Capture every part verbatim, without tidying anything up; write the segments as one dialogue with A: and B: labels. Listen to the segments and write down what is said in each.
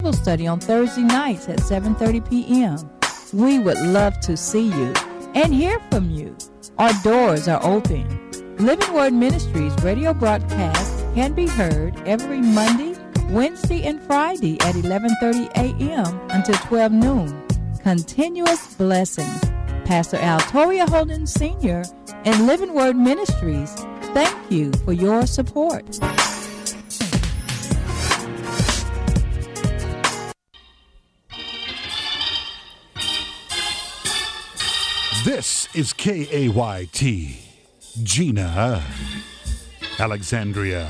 A: Bible study on Thursday nights at seven thirty p.m. We would love to see you and hear from you. Our doors are open. Living Word Ministries radio broadcast can be heard every Monday, Wednesday, and Friday at eleven thirty a.m. until twelve noon. Continuous blessings. Pastor Al Toria Holden Senior and Living Word Ministries, thank you for your support.
B: This is K A Y T, Gina, Alexandria.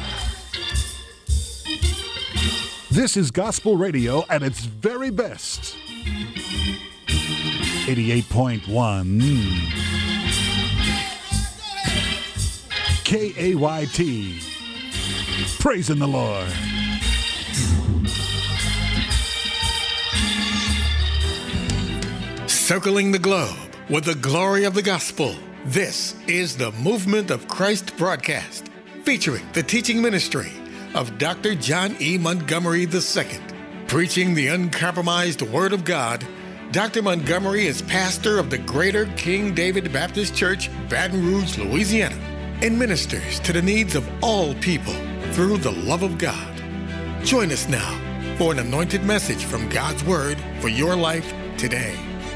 B: This is gospel radio at its very best. eighty-eight point one K A Y T, praising the Lord.
C: Circling the globe with the glory of the gospel. This is the Movement of Christ broadcast, featuring the teaching ministry of Doctor John E. Montgomery the Second. Preaching the uncompromised Word of God, Doctor Montgomery is pastor of the Greater King David Baptist Church, Baton Rouge, Louisiana, and ministers to the needs of all people through the love of God. Join us now for an anointed message from God's Word for your life today.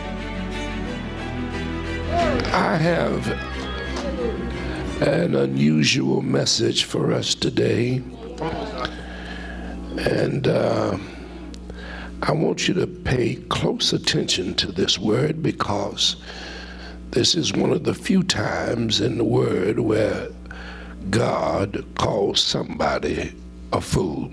D: I have an unusual message for us today, and uh, I want you to pay close attention to this word, because this is one of the few times in the Word where God calls somebody a fool.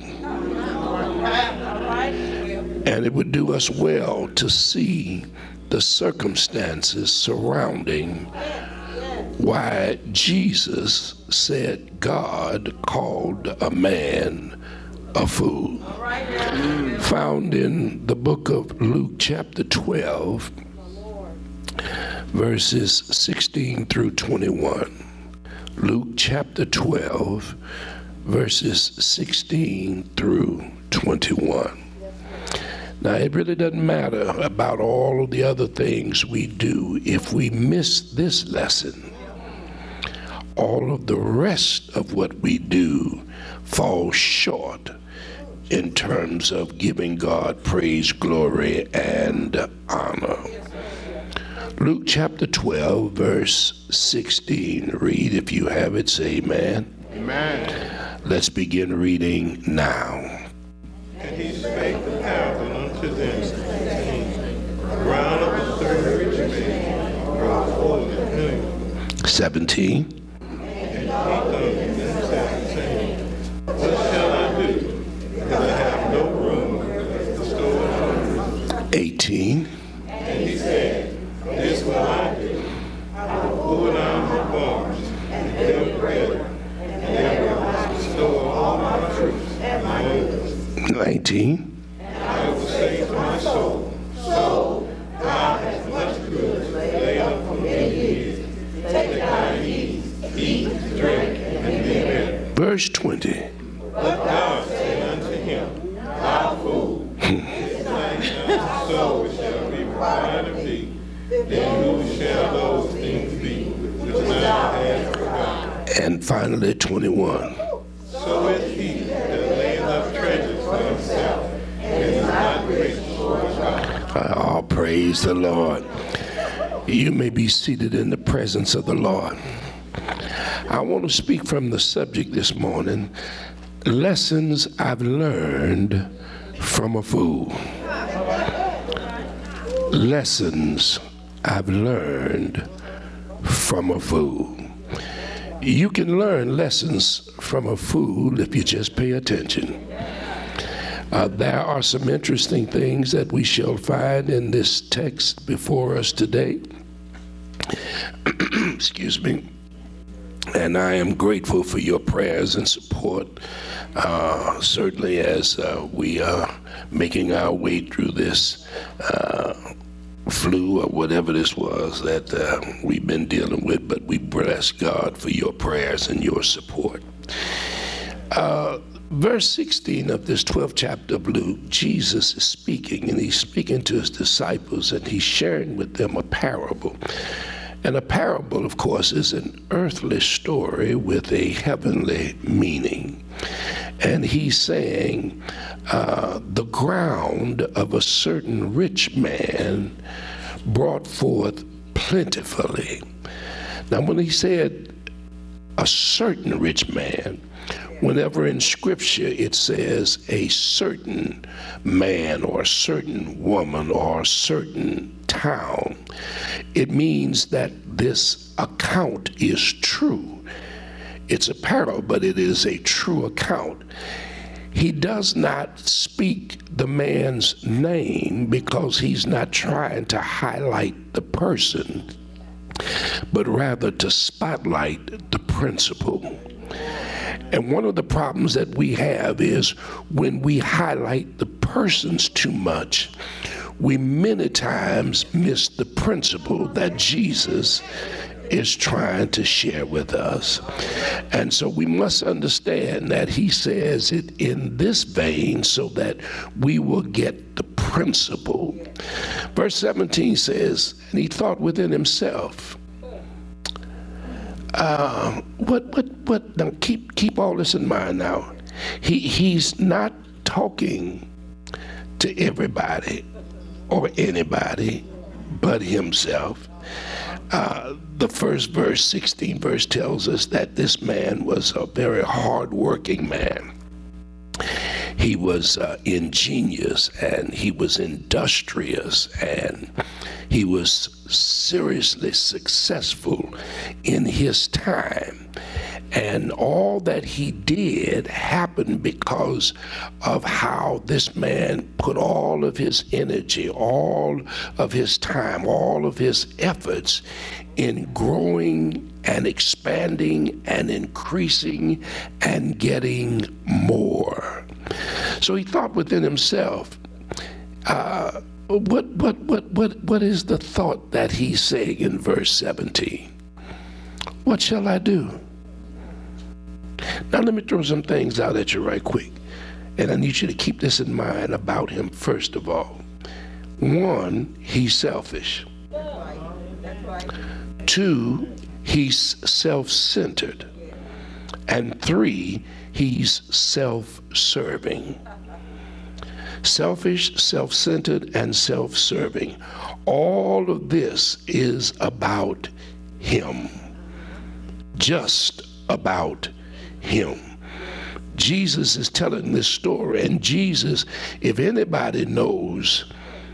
D: And it would do us well to see the circumstances surrounding why Jesus said God called a man a fool. Found in the book of Luke chapter twelve, verses sixteen through twenty-one. Luke chapter twelve, verses sixteen through twenty-one. Now, it really doesn't matter about all of the other things we do. If we miss this lesson, all of the rest of what we do falls short in terms of giving God praise, glory, and honor. Luke chapter twelve, verse sixteen. Read if you have it, say amen.
E: Amen.
D: Let's begin reading now.
E: And he spake the parable unto them, saying, Ground of a certain rich man brought forth his honey.
D: seventeen.
E: And he thought in himself, saying, What shall I do, because I have no room to store honey?
D: eighteen.
E: And he said, This will I do. I will pull down my barns and build greater, and there will I store all my fruits and my goods.
D: nineteen.
E: And I will say to my soul, Soul, thou hast much goods laid up for many years. Take thine ease, eat, drink, and be merry.
D: Verse twenty.
E: But thou say unto him, Thou fool, this thing thy soul shall be required of thee. Then who shall those things be which thou hast forgotten?
D: And finally twenty-one.
E: So is he that layeth up treasures for himself, and is not rich toward God.
D: Oh, praise the Lord. You may be seated in the presence of the Lord. I want to speak from the subject this morning, lessons I've learned from a fool. Lessons I've learned from a fool. You can learn lessons from a fool if you just pay attention. Uh, there are some interesting things that we shall find in this text before us today. Excuse me. And I am grateful for your prayers and support, uh, certainly as uh, we are making our way through this uh, flu or whatever this was that uh, we've been dealing with, but we bless God for your prayers and your support. Uh, verse sixteen of this twelfth chapter of Luke, Jesus is speaking, and he's speaking to his disciples, and he's sharing with them a parable. And a parable, of course, is an earthly story with a heavenly meaning. And he's saying, uh, the ground of a certain rich man brought forth plentifully. Now, when he said a certain rich man, whenever in Scripture it says a certain man or a certain woman or a certain town, it means that this account is true. It's a parable, but it is a true account. He does not speak the man's name because he's not trying to highlight the person, but rather to spotlight the principle. And one of the problems that we have is when we highlight the persons too much, we many times miss the principle that Jesus is trying to share with us. And so we must understand that he says it in this vein so that we will get the principle. Verse seventeen says, and he thought within himself, uh, what, what, what, now keep, keep all this in mind now. He, he's not talking to everybody or anybody but himself. Uh, the first verse, sixteen verse, tells us that this man was a very hard-working man. He was uh, ingenious, and he was industrious, and he was seriously successful in his time. And all that he did happened because of how this man put all of his energy, all of his time, all of his efforts in growing and expanding and increasing and getting more. So he thought within himself, uh, what, what, what, what, what is the thought that he's saying in verse seventeen? What shall I do? Now let me throw some things out at you right quick. And I need you to keep this in mind about him first of all. One, he's selfish. Two, he's self-centered. And three, he's self-serving. Selfish, self-centered, and self-serving. All of this is about him. Just about him. Jesus is telling this story, and Jesus, if anybody knows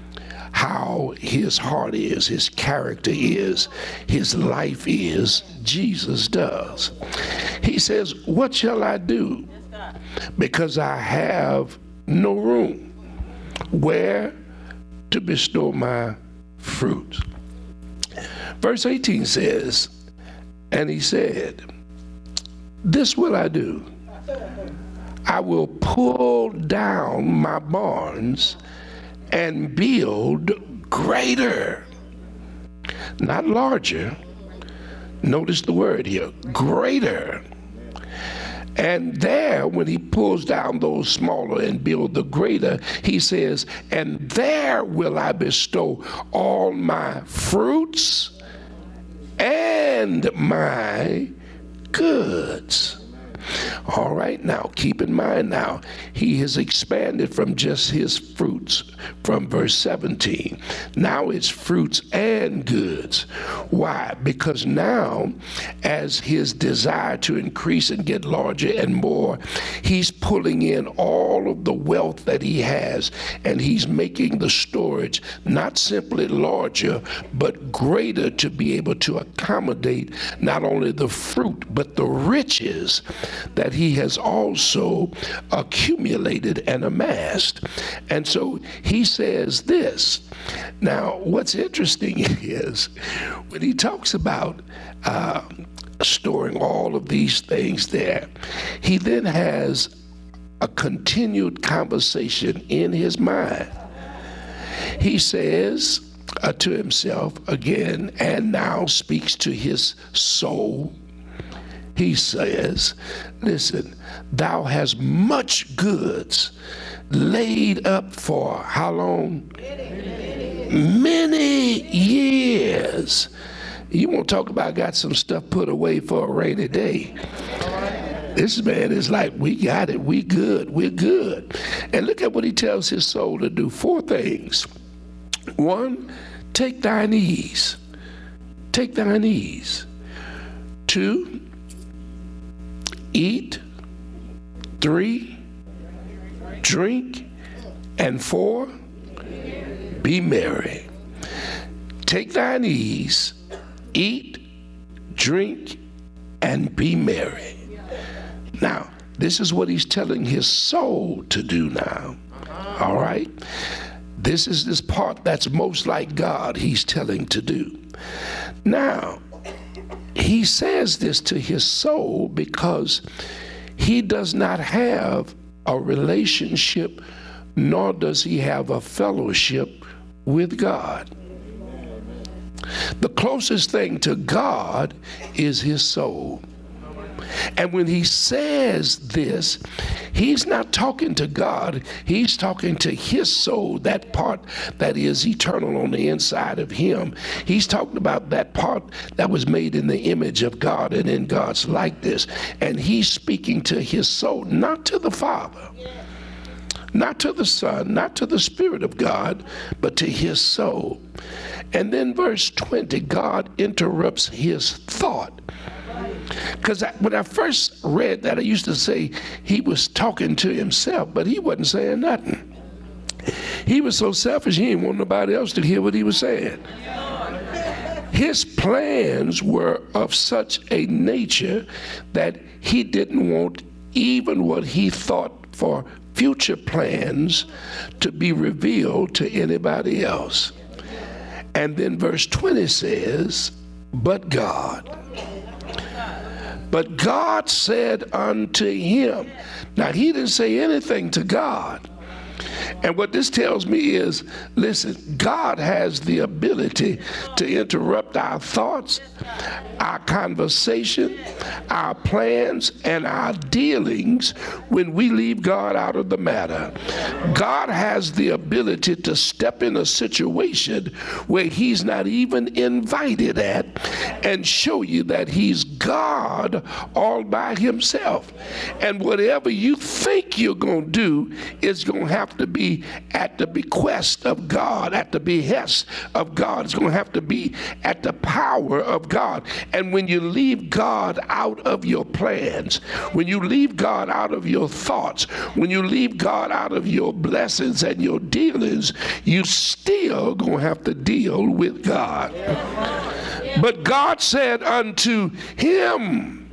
D: how his heart is, his character is, his life is, Jesus does. He says, what shall I do? Because I have no room where to bestow my fruit. Verse eighteen says, and he said, this will I do. I will pull down my barns and build greater. Not larger. Notice the word here, greater. And there, when he pulls down those smaller and build the greater, he says, and there will I bestow all my fruits and my goods. All right, now keep in mind now, he has expanded from just his fruits from verse seventeen. Now it's fruits and goods. Why? Because now, as his desire to increase and get larger and more, he's pulling in all of the wealth that he has, and he's making the storage not simply larger, but greater to be able to accommodate not only the fruit, but the riches that he has also accumulated and amassed. And so he says this. Now, what's interesting is when he talks about uh, storing all of these things there, he then has a continued conversation in his mind. He says uh, to himself again, and now speaks to his soul, he says, listen, thou hast much goods laid up for how long? Many years. You want to talk about got some stuff put away for a rainy day. This man is like, we got it, we good, we're good. And look at what he tells his soul to do. Four things. One, take thine ease. Take thine ease. Two, eat. Three, drink. And four, be merry. Take thine ease, eat, drink, and be merry. Now, this is what he's telling his soul to do now. All right? This is this part that's most like God he's telling to do. Now, he says this to his soul because he does not have a relationship, nor does he have a fellowship with God. The closest thing to God is his soul. And when he says this, he's not talking to God, he's talking to his soul, that part that is eternal on the inside of him. He's talking about that part that was made in the image of God and in God's likeness. And he's speaking to his soul, not to the Father, not to the Son, not to the Spirit of God, but to his soul. And then verse twenty, God interrupts his thought. Because when I first read that, I used to say he was talking to himself, but he wasn't saying nothing. He was so selfish, he didn't want nobody else to hear what he was saying. His plans were of such a nature that he didn't want even what he thought for future plans to be revealed to anybody else. And then verse twenty says, but God. But God said unto him. Now, he didn't say anything to God. And what this tells me is, listen, God has the ability to interrupt our thoughts, our conversation, our plans, and our dealings when we leave God out of the matter. God has the ability to step in a situation where he's not even invited at and show you that he's God all by himself. And whatever you think you're going to do is going to have to be at the bequest of God, at the behest of God. It's going to have to be at the power of God. And when you leave God out of your plans, when you leave God out of your thoughts, when you leave God out of your blessings and your dealings, you still going to have to deal with God. But God said unto him,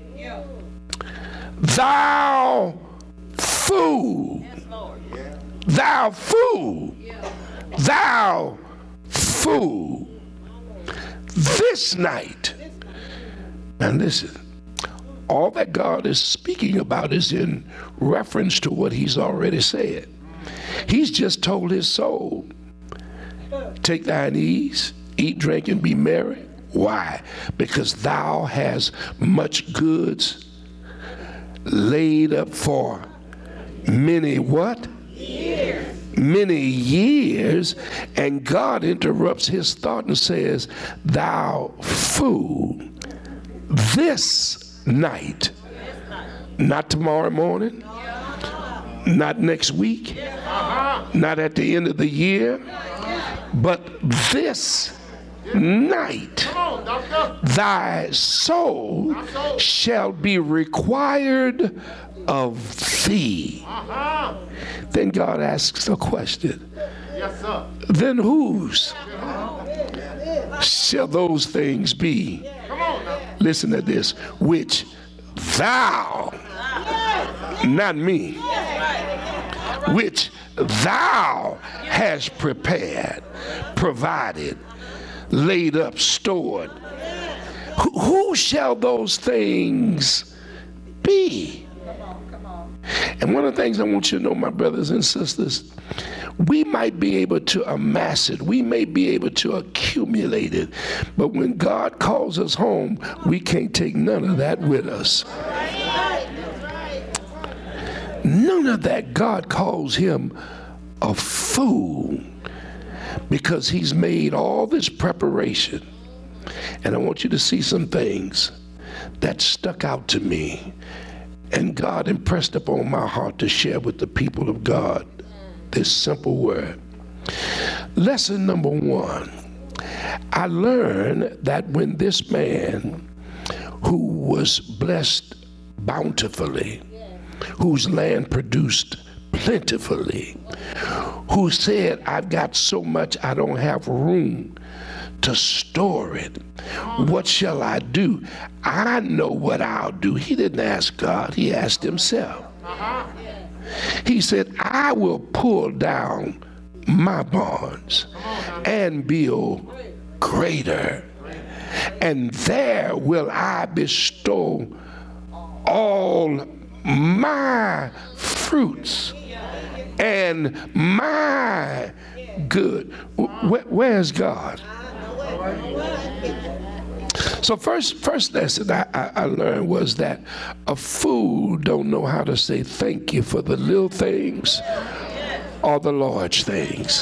D: thou fool, thou fool, thou fool, this night. And listen, all that God is speaking about is in reference to what he's already said. He's just told his soul, take thine ease, eat, drink, and be merry. Why? Because thou hast much goods laid up for many what? Years. Many years. And God interrupts his thought and says, thou fool, this night, not tomorrow morning, not next week, not at the end of the year, but this night thy soul shall be required of thee. Then God asks a question. Then whose shall those things be? Listen to this. Which thou, not me, which thou hast prepared, provided, laid up, stored. Who, who shall those things be? And one of the things I want you to know, my brothers and sisters, we might be able to amass it. We may be able to accumulate it. But when God calls us home, we can't take none of that with us. None of that. God calls him a fool because he's made all this preparation. And I want you to see some things that stuck out to me. And God impressed upon my heart to share with the people of God this simple word. Lesson number one, I learned that when this man who was blessed bountifully, whose land produced plentifully, who said, I've got so much I don't have room to store it. What shall I do? I know what I'll do. He didn't ask God, he asked himself. He said, I will pull down my barns and build greater, and there will I bestow all my fruits and my good. Where, where's God? So first first lesson I, I, I learned was that a fool don't know how to say thank you for the little things or the large things.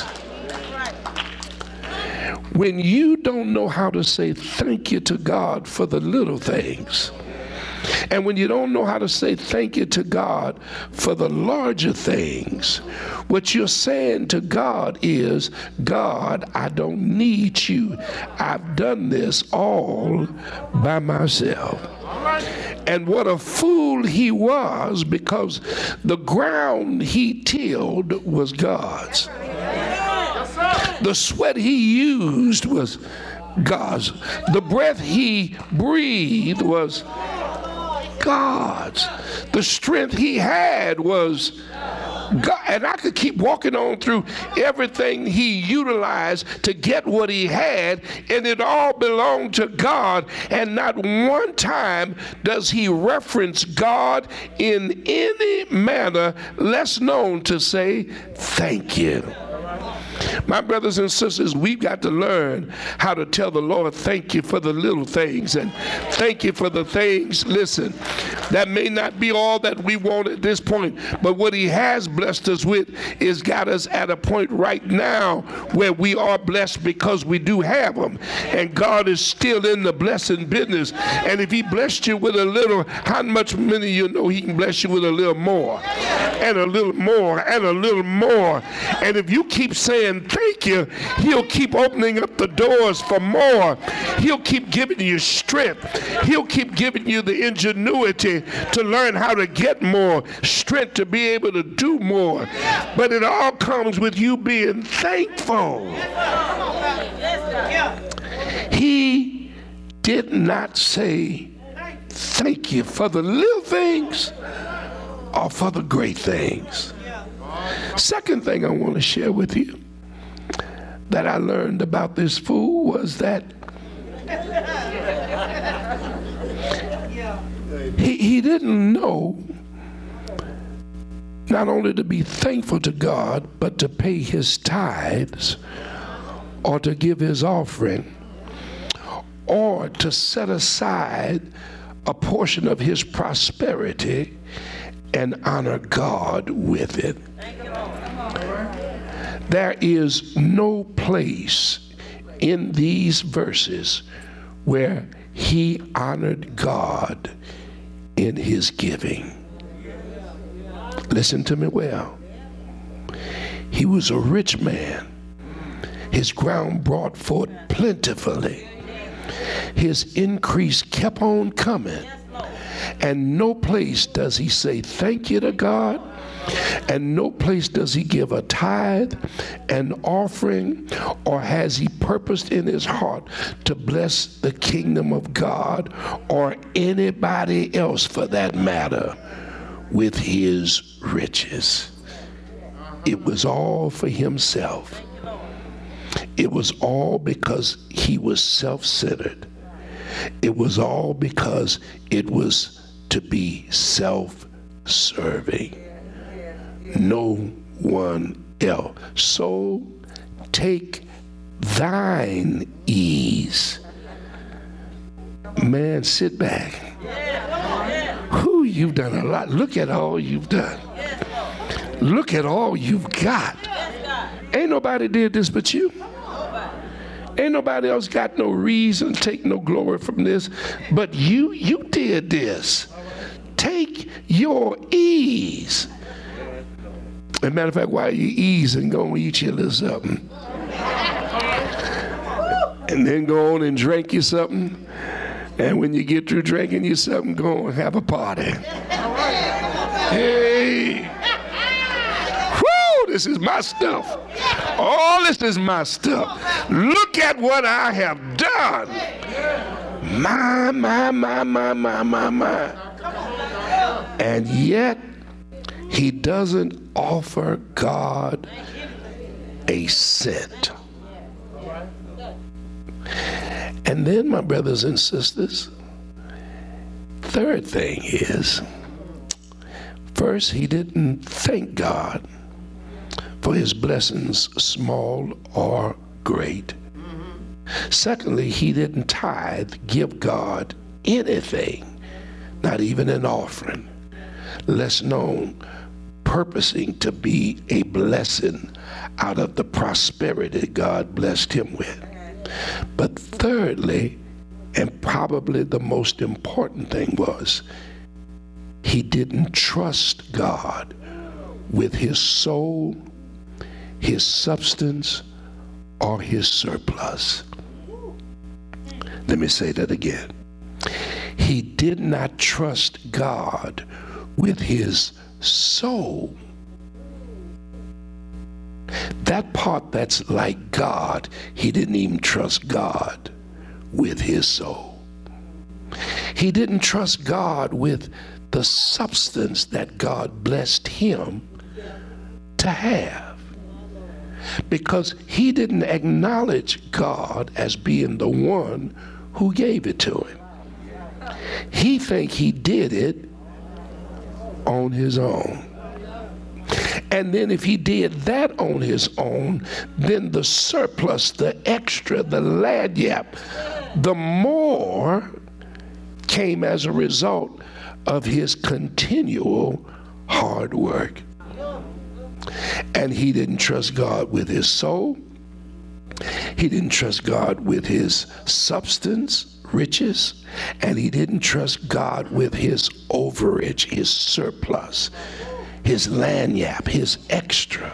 D: When you don't know how to say thank you to God for the little things, and when you don't know how to say thank you to God for the larger things, what you're saying to God is, God, I don't need you. I've done this all by myself. And what a fool he was, because the ground he tilled was God's. The sweat he used was God's. The breath he breathed was God's. The strength he had was God. And I could keep walking on through everything he utilized to get what he had, and it all belonged to God. And not one time does he reference God in any manner less known to say thank you. My brothers and sisters, we've got to learn how to tell the Lord thank you for the little things, and thank you for the things, listen, that may not be all that we want at this point, but what he has blessed us with is got us at a point right now where we are blessed because we do have them. And God is still in the blessing business. And if he blessed you with a little, how much many of you know he can bless you with a little more and a little more and a little more? And if you keep saying thank you, he'll keep opening up the doors for more. He'll keep giving you strength. He'll keep giving you the ingenuity to learn how to get more, strength to be able to do more. But it all comes with you being thankful. He did not say thank you for the little things or for the great things. Second thing I want to share with you that I learned about this fool was that he, he didn't know not only to be thankful to God, but to pay his tithes or to give his offering or to set aside a portion of his prosperity and honor God with it. There is no place in these verses where he honored God in his giving. Listen to me well. He was a rich man. His ground brought forth plentifully. His increase kept on coming. And no place does he say thank you to God, and no place does he give a tithe, an offering, or has he purposed in his heart to bless the kingdom of God or anybody else for that matter with his riches. It was all for himself. It was all because he was self-centered. It was all because it was to be self serving no one else. So take thine ease. Man, sit back. Who, you've done a lot. Look at all you've done. Look at all you've got. Ain't nobody did this but you. Ain't nobody else got no reason to take no glory from this, but you, you did this. Take your ease. As a matter of fact, while you ease and go and eat you a little something. And then go on and drink you something. And when you get through drinking you something, go and have a party. Hey. Woo, this is my stuff. All this is my stuff. Look at what I have done. My, my, my, my, my, my, my. And yet, he doesn't offer God a cent. And then, my brothers and sisters, third thing is, first, he didn't thank God for his blessings, small or great. Secondly, he didn't tithe, give God anything, not even an offering, less known, purposing to be a blessing out of the prosperity God blessed him with. But thirdly, and probably the most important thing was, he didn't trust God with his soul, his substance, or his surplus. Let me say that again. He did not trust God with his soul. That part that's like God, he didn't even trust God with his soul. He didn't trust God with the substance that God blessed him to have, because he didn't acknowledge God as being the one who gave it to him. He think he did it on his own. And then if he did that on his own, then the surplus, the extra, the lagniappe, the more came as a result of his continual hard work. And he didn't trust God with his soul. He didn't trust God with his substance, riches, and he didn't trust God with his overage, his surplus, his lagniappe, his extra.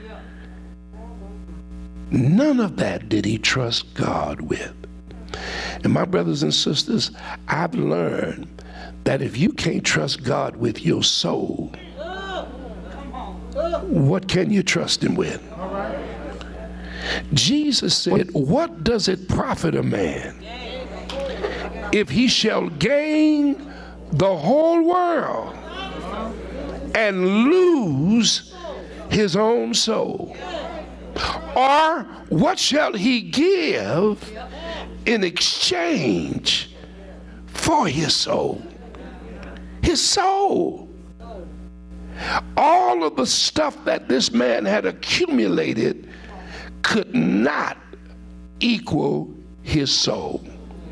D: None of that did he trust God with. And my brothers and sisters, I've learned that if you can't trust God with your soul, what can you trust him with? Jesus said, what does it profit a man if he shall gain the whole world and lose his own soul? Or what shall he give in exchange for his soul? His soul. All of the stuff that this man had accumulated could not equal his soul.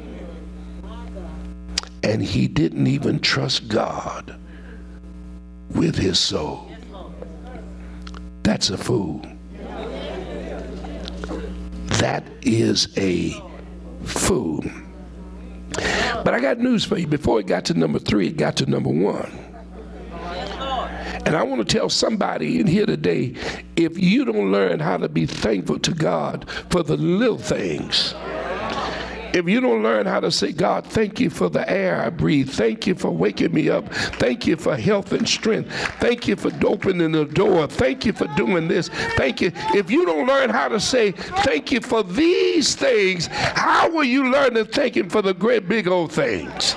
D: And he didn't even trust God with his soul. That's a fool. That is a fool. But I got news for you. Before it got to number three, it got to number one. And I want to tell somebody in here today, if you don't learn how to be thankful to God for the little things, if you don't learn how to say, God, thank you for the air I breathe. Thank you for waking me up. Thank you for health and strength. Thank you for opening the door. Thank you for doing this. Thank you. If you don't learn how to say, thank you for these things, how will you learn to thank him for the great big old things?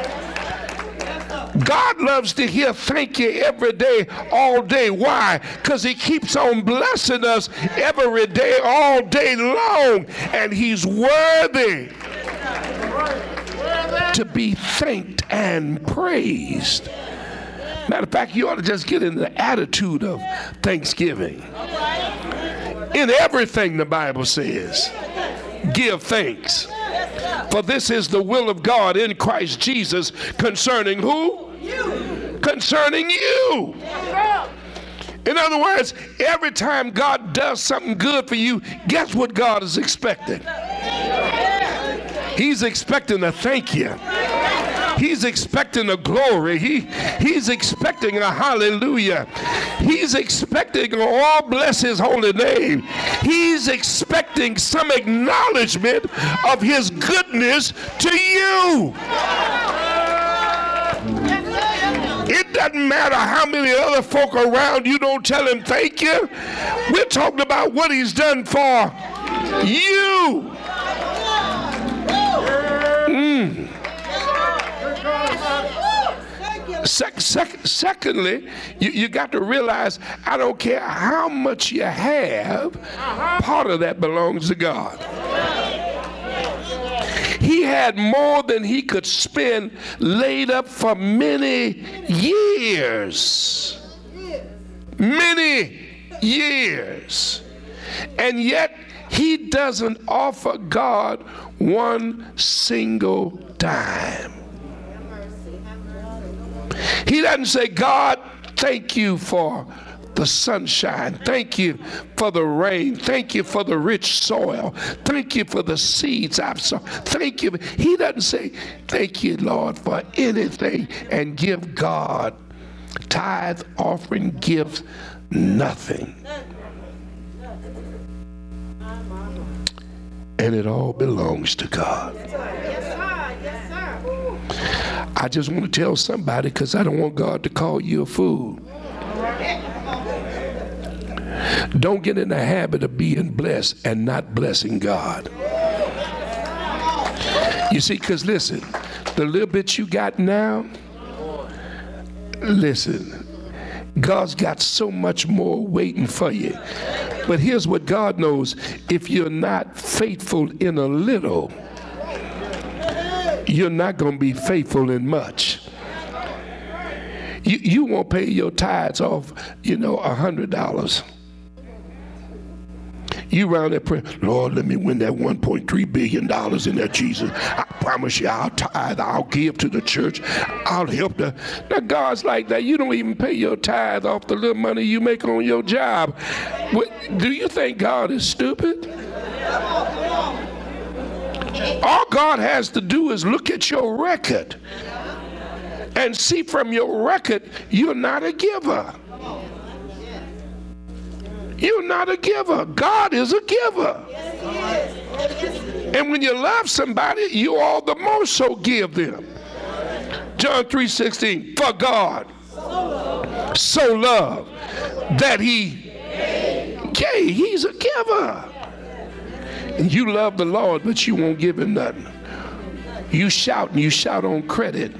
D: God loves to hear thank you every day, all day. Why? Because he keeps on blessing us every day, all day long. And he's worthy to be thanked and praised. Matter of fact, you ought to just get in the attitude of thanksgiving. In everything, the Bible says, give thanks. For this is the will of God in Christ Jesus concerning who? You. Concerning you. In other words, every time God does something good for you, guess what God is expecting? He's expecting a thank you. He's expecting a glory. He, he's expecting a hallelujah. He's expecting, oh, bless his holy name. He's expecting some acknowledgement of his goodness to you. It doesn't matter how many other folk around you don't tell him thank you. We're talking about what he's done for you. Mm. Sec- sec- secondly, you, you got to realize, I don't care how much you have, part of that belongs to God. He had more than he could spend laid up for many years. Many years. And yet, he doesn't offer God one single dime. He doesn't say, God, thank you for the sunshine. Thank you for the rain. Thank you for the rich soil. Thank you for the seeds I've sown. Thank you. He doesn't say, thank you, Lord, for anything, and give God tithe, offering, gifts, nothing. And it all belongs to God. I just want to tell somebody, because I don't want God to call you a fool. Don't get in the habit of being blessed and not blessing God. You see, because listen, the little bit you got now, listen, God's got so much more waiting for you. But here's what God knows. If you're not faithful in a little, you're not going to be faithful in much. You, you won't pay your tithes off, you know, a hundred dollars. You around there praying, Lord, let me win that one point three billion dollars in that, Jesus. I promise you, I'll tithe, I'll give to the church, I'll help the. Now, God's like that. You don't even pay your tithe off the little money you make on your job. What, do you think God is stupid? All God has to do is look at your record and see from your record you're not a giver. You're not a giver. God is a giver. And when you love somebody, you all the more so give them. John three sixteen, for God so loved that he gave. He's a giver. And you love the Lord, but you won't give him nothing. You shout and you shout on credit.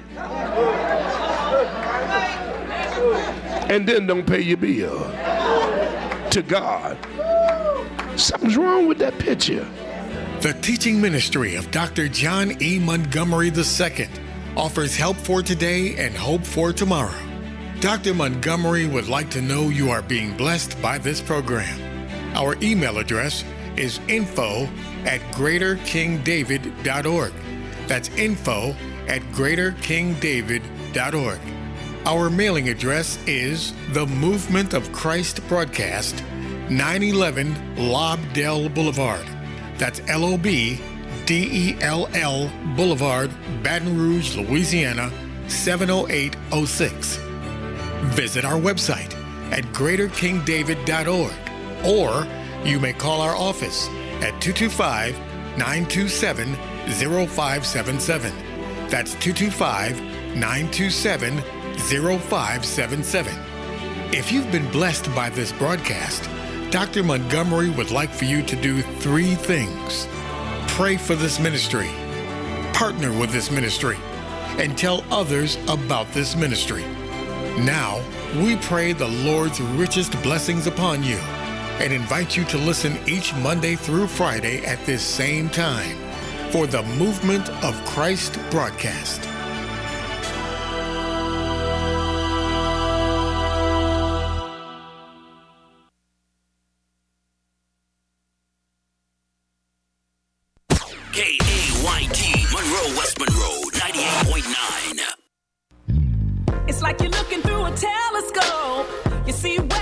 D: And then don't pay your bill to God. Something's wrong with that picture.
C: The teaching ministry of Doctor John E. Montgomery the Second offers help for today and hope for tomorrow. Doctor Montgomery would like to know you are being blessed by this program. Our email address is info at greater king david dot org. That's info at greater king david dot org. Our mailing address is The Movement of Christ Broadcast, nine eleven Lobdell Boulevard. That's L O B D E L L Boulevard, Baton Rouge, Louisiana, seven oh eight oh six. Visit our website at greater king david dot org, or you may call our office at two two five, nine two seven, zero five seven seven. That's two two five, nine two seven, zero five seven seven. If you've been blessed by this broadcast, Doctor Montgomery would like for you to do three things. Pray for this ministry, partner with this ministry, and tell others about this ministry. Now, we pray the Lord's richest blessings upon you and invite you to listen each Monday through Friday at this same time for the Movement of Christ broadcast.
F: K A Y T, Monroe, West Monroe, ninety-eight point nine.
G: It's like you're looking through a telescope. You see where